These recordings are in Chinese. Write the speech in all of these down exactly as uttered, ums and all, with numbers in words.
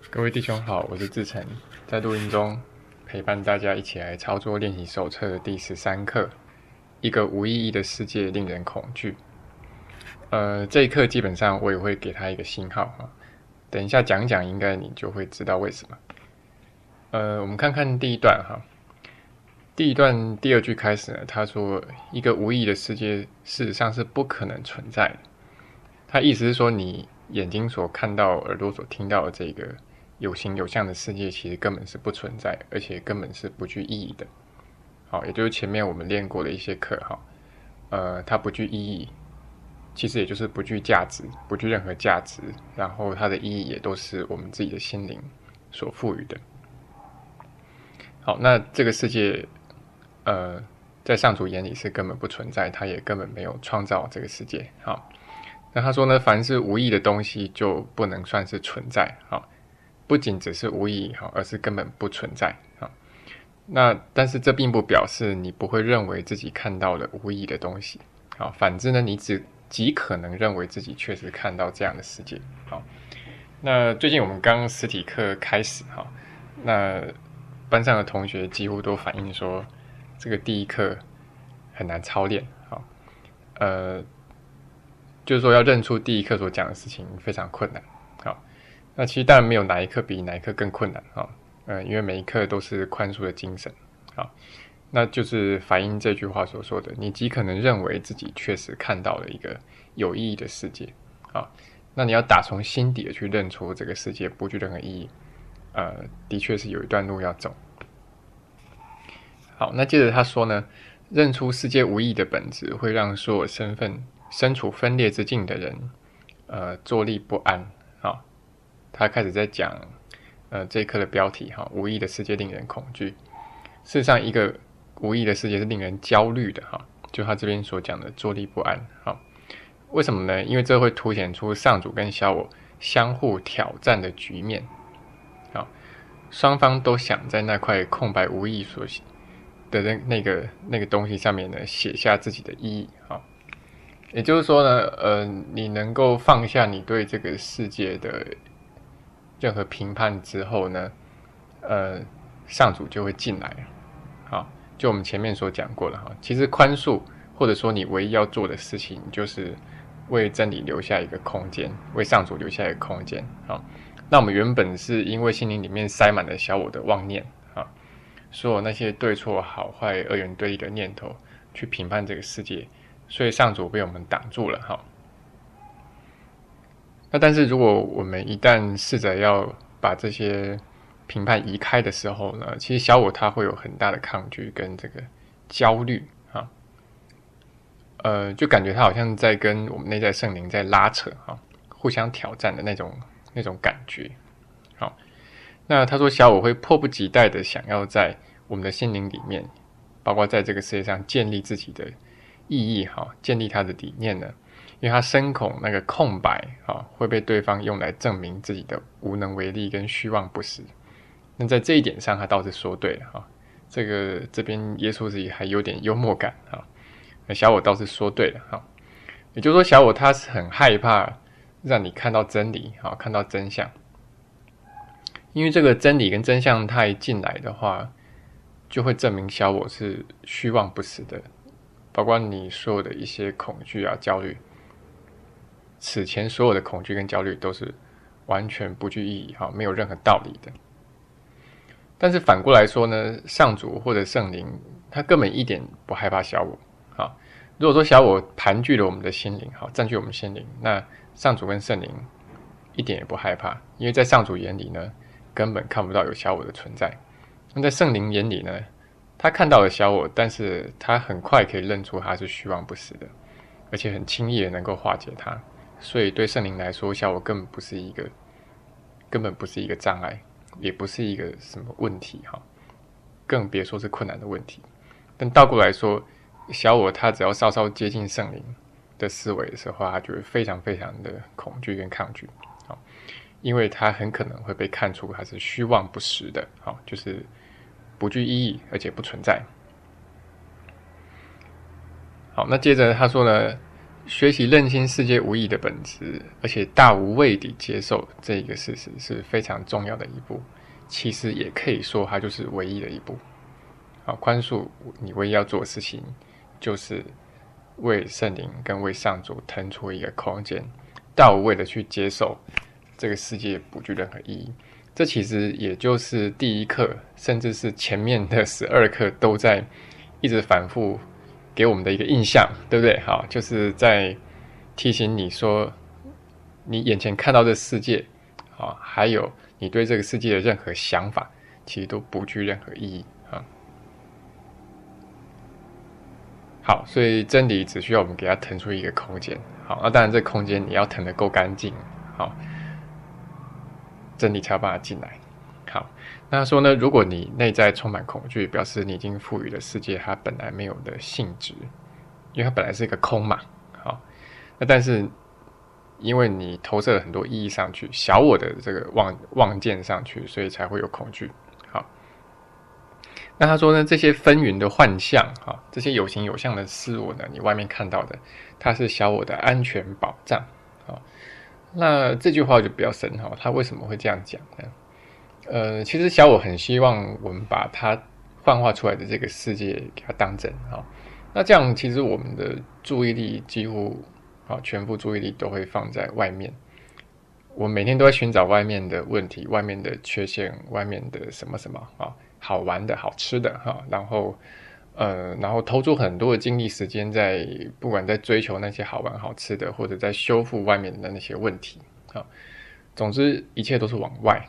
各位弟兄好，我是志成，在录音中陪伴大家一起来操作练习手册的第十三课，一个无意义的世界令人恐惧。呃，这一课基本上我也会给他一个星号哈，等一下讲一讲，应该你就会知道为什么。呃，我们看看第一段哈，第一段第二句开始呢，他说一个无意义的世界事实上是不可能存在的。他意思是说，你眼睛所看到、耳朵所听到的这个有形有相的世界，其实根本是不存在，而且根本是不具意义的。好，也就是前面我们练过的一些课哈，呃，它不具意义，其实也就是不具价值，不具任何价值，然后它的意义也都是我们自己的心灵所赋予的。好，那这个世界，呃，在上主眼里是根本不存在，他也根本没有创造这个世界。好，那他说呢，凡是无意的东西就不能算是存在。好，不仅只是无意义，而是根本不存在。那但是这并不表示你不会认为自己看到了无意义的东西。好，反之呢，你只极可能认为自己确实看到这样的世界。好，那最近我们刚实体课开始，哈，那班上的同学几乎都反映说，这个第一课很难操练。好，呃，就是说要认出第一课所讲的事情非常困难。好，那其实当然没有哪一课比哪一课更困难。哈，呃，因为每一课都是宽恕的精神。好，那就是反映这句话所说的，你极可能认为自己确实看到了一个有意义的世界。好，那你要打从心底的去认出这个世界不具任何意义，呃，的确是有一段路要走。好，那接着他说呢，认出世界无意义的本质，会让所有身份身处分裂之境的人，呃，坐立不安。好，他开始在讲，呃，这一课的标题哈，无意义的世界令人恐惧。事实上，一个无意义的世界是令人焦虑的哈，就他这边所讲的坐立不安。好，为什么呢？因为这会凸显出上主跟小我相互挑战的局面。好，双方都想在那块空白无意义所的那个那个东西上面呢，写下自己的意义。好，也就是说呢，呃，你能够放下你对这个世界的任何评判之后呢，呃，上主就会进来。好，就我们前面所讲过了哈，其实宽恕或者说你唯一要做的事情，就是为真理留下一个空间，为上主留下一个空间。好，那我们原本是因为心灵里面塞满了小我的妄念啊，所有那些对错好坏二元对立的念头去评判这个世界，所以上主被我们挡住了哈。那但是如果我们一旦试着要把这些评判移开的时候呢，其实小我他会有很大的抗拒跟这个焦虑啊，呃，就感觉他好像在跟我们内在圣灵在拉扯哈，互相挑战的那种那种感觉。好，那他说小我会迫不及待的想要在我们的心灵里面，包括在这个世界上建立自己的意义哈，建立他的理念呢，因为他深恐那个空白啊会被对方用来证明自己的无能为力跟虚妄不实。那在这一点上，他倒是说对了哈。这个这边耶稣自己还有点幽默感哈。那小我倒是说对了哈。也就是说，小我他是很害怕让你看到真理哈，看到真相。因为这个真理跟真相它一进来的话，就会证明小我是虚妄不实的，包括你所有的一些恐惧啊、焦虑，此前所有的恐惧跟焦虑都是完全不具意义哈，没有任何道理的。但是反过来说呢，上主或者圣灵，他根本一点不害怕小我。好，如果说小我盘踞了我们的心灵，好，占据我们心灵，那上主跟圣灵一点也不害怕，因为在上主眼里呢，根本看不到有小我的存在。那在圣灵眼里呢，他看到了小我，但是他很快可以认出他是虚妄不实的，而且很轻易的能够化解它。所以对圣灵来说，小我根本不是一个，根本不是一个障碍。也不是一个什么问题哈，更别说是困难的问题。但倒过来说，小我他只要稍稍接近圣灵的思维的时候，他就会非常非常的恐惧跟抗拒，好，因为他很可能会被看出他是虚妄不实的，好，就是不具意义而且不存在。好，那接着他说呢， 学习认清世界无意义的本质，而且大无畏地接受这一个事实是非常重要的一步。其实也可以说，它就是唯一的一步。好，宽恕你唯一要做的事情，就是为圣灵跟为上主腾出一个空间，大无畏的去接受这个世界不具任何意义。这其实也就是第一课，甚至是前面的十二课都在一直反复给我们的一个印象，对不对？好，就是在提醒你说，你眼前看到的世界，啊，还有你对这个世界的任何想法，其实都不具任何意义啊。好，所以真理只需要我们给它腾出一个空间。好，那当然这空间你要腾得够干净，好，真理才有办法进来。好，那他说呢，如果你内在充满恐惧，表示你已经赋予了世界它本来没有的性质，因为它本来是一个空嘛。好，那但是因为你投射了很多意义上去，小我的这个望望见上去，所以才会有恐惧。好，那他说呢，这些纷纭的幻象，哈，这些有形有相的事物呢，你外面看到的，它是小我的安全保障。好，那这句话就比较深哈，他为什么会这样讲呢？呃，其实小我很希望我们把它幻化出来的这个世界给它当真哈。那这样其实我们的注意力几乎啊全部注意力都会放在外面。我每天都在寻找外面的问题、外面的缺陷、外面的什么什么啊，好玩的好吃的哈，然后呃，然后投注很多的精力时间在不管在追求那些好玩好吃的，或者在修复外面的那些问题啊。总之一切都是往外。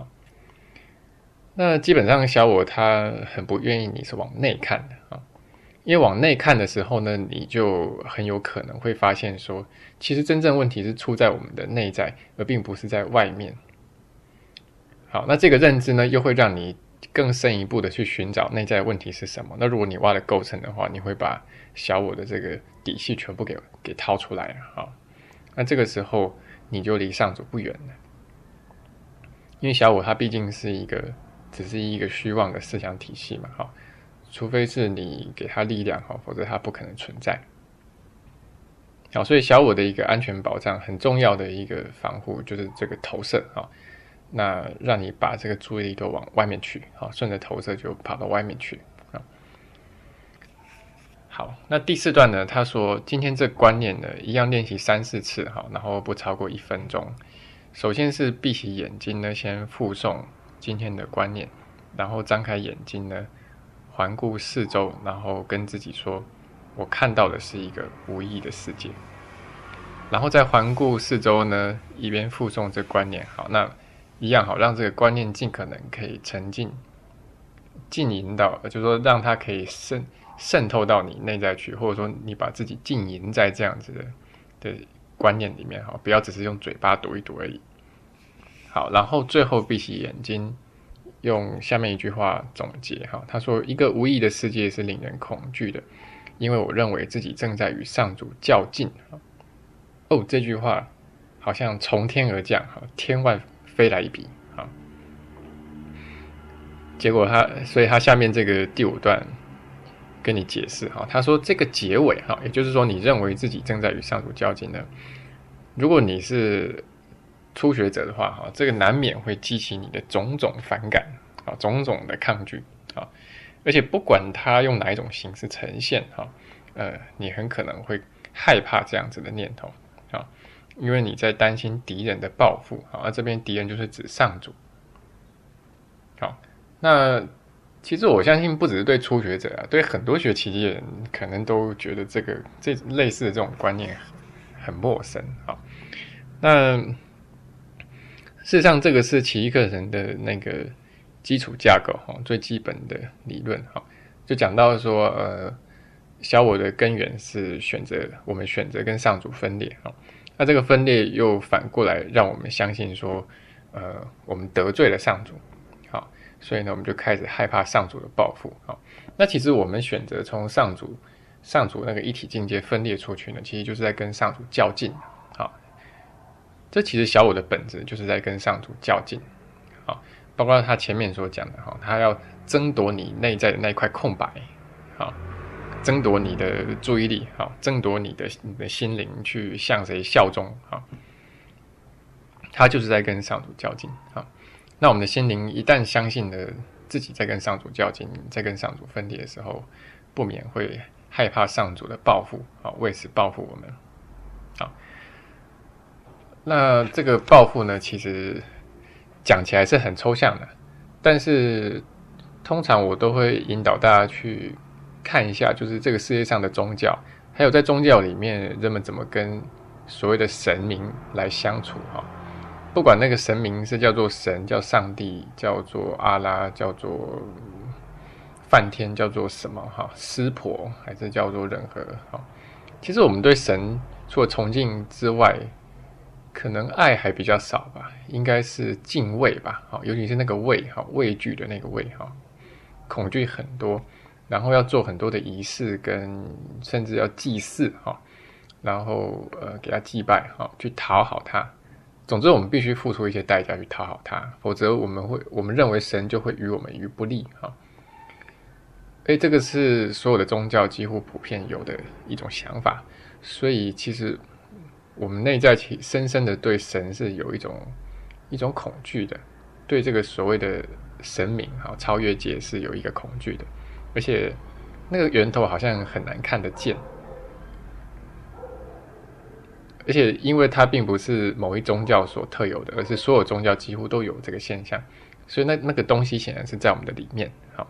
那基本上小我他很不愿意你是往内看的啊，因为往内看的时候呢，你就很有可能会发现说，其实真正问题是出在我们的内在，而并不是在外面。好，那这个认知呢，又会让你更深一步的去寻找内在的问题是什么。那如果你挖得够深的话，你会把小我的这个底细全部给给掏出来啊。那这个时候你就离上主不远了，因为小我它毕竟是一个。只是一个虚妄的思想体系嘛，哈，除非是你给他力量，哈，否则他不可能存在。好，所以小我的一个安全保障很重要的一个防护就是这个投射啊，那让你把这个注意力都往外面去，好，顺着投射就跑到外面去啊。好，那第四段呢，他说今天这观念呢，一样练习三四次，哈，然后不超过一分钟。首先是闭起眼睛呢，先复诵今天的观念，然后张开眼睛呢，环顾四周，然后跟自己说，我看到的是一个无意义的世界。然后再环顾四周呢，一边复诵这观念。好，那一样好，让这个观念尽可能可以沉浸、浸淫到，就是说让它可以渗渗透到你内在去，或者说你把自己浸淫在这样子的的观念里面，好，不要只是用嘴巴读一读而已。好，然后最后闭起眼睛，用下面一句话总结。哈，他说：“一个无意义的世界是令人恐惧的，因为我认为自己正在与上主较劲。”哦，这句话好像从天而降，天外飞来一笔。结果他，所以他下面这个第五段跟你解释。他说这个结尾，也就是说你认为自己正在与上主较劲呢，如果你是初学者的话，这个难免会激起你的种种反感，种种的抗拒，而且不管它用哪一种形式呈现，呃，你很可能会害怕这样子的念头，因为你在担心敌人的报复，而这边敌人就是指上主。好，那其实我相信不只是对初学者啊，对很多学奇迹的人可能都觉得这个这类似的这种观念很陌生。好，那事实上，这个是奇迹课程的那个基础架构，最基本的理论。就讲到说，呃，小我的根源是选择，我们选择跟上主分裂。那这个分裂又反过来让我们相信说，呃，我们得罪了上主。好，所以呢，我们就开始害怕上主的报复。好，那其实我们选择从上主、上主那个一体境界分裂出去呢，其实就是在跟上主较劲。这其实小我的本质就是在跟上主较劲，好，包括他前面所讲的，他要争夺你内在的那一块空白，好， 争夺你的注意力，好，争夺你的你的心灵，去向谁效忠，好，他就是在跟上主较劲，好，那我们的心灵一旦相信了自己在跟上主较劲，在跟上主分裂的时候，不免会害怕上主的报复，好，为此报复我们，好，那这个报复呢，其实讲起来是很抽象的，但是通常我都会引导大家去看一下，就是这个世界上的宗教，还有在宗教里面人们怎么跟所谓的神明来相处哈。不管那个神明是叫做神、叫上帝、叫做阿拉、叫做梵天、叫做什么哈，湿婆，还是叫做任何哈。其实我们对神除了崇敬之外，可能爱还比较少吧，应该是敬畏吧，尤其是那个畏畏惧的那个畏，恐惧很多，然后要做很多的仪式，跟甚至要祭祀，然后呃给他祭拜，去讨好他。总之我们必须付出一些代价去讨好他，否则我们会我们认为神就会与我们于不利。诶，这个是所有的宗教几乎普遍有的一种想法，所以其实我们内在深深的对神是有一种一种恐惧的，对这个所谓的神明超越界是有一个恐惧的，而且那个源头好像很难看得见，而且因为它并不是某一宗教所特有的，而是所有宗教几乎都有这个现象，所以那那个东西显然是在我们的里面。好，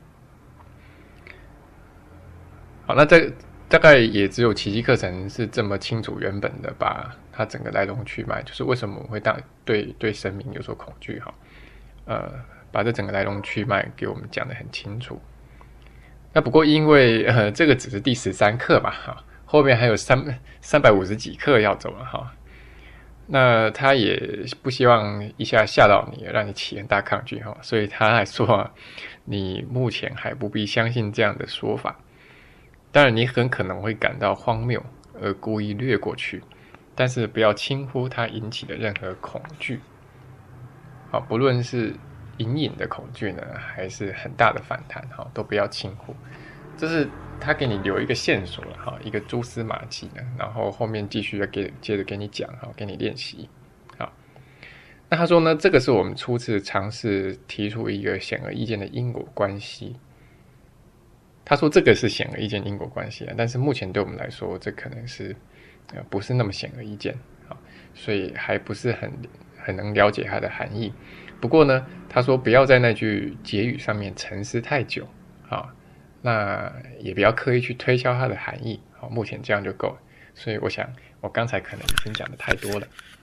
好，那这大概也只有奇迹课程是这么清楚原本的把它整个来龙去脉，就是为什么我们会对对神明有所恐惧哈，呃，把这整个来龙去脉给我们讲得很清楚。那不过因为呃这个只是第十三课嘛哈。后面还有三三百五十几课要走了哈，那他也不希望一下吓到你，让你起很大抗拒哈，所以他还说、啊、你目前还不必相信这样的说法。当然，你很可能会感到荒谬而故意略过去，但是不要轻忽它引起的任何恐惧。好，不论是隐隐的恐惧呢，还是很大的反弹哈，都不要轻忽。这是他给你留一个线索了哈，一个蛛丝马迹呢，然后后面继续要给接着给你讲哈，给你练习。好，那他说呢，这个是我们初次尝试提出一个显而易见的因果关系。他说这个是显而易见因果关系啊，但是目前对我们来说，这可能是呃不是那么显而易见啊，所以还不是很很能了解它的含义。不过呢，他说不要在那句结语上面沉思太久啊。那也不要刻意去推销它的含义，好，目前这样就够了。所以我想，我刚才可能已经讲的太多了。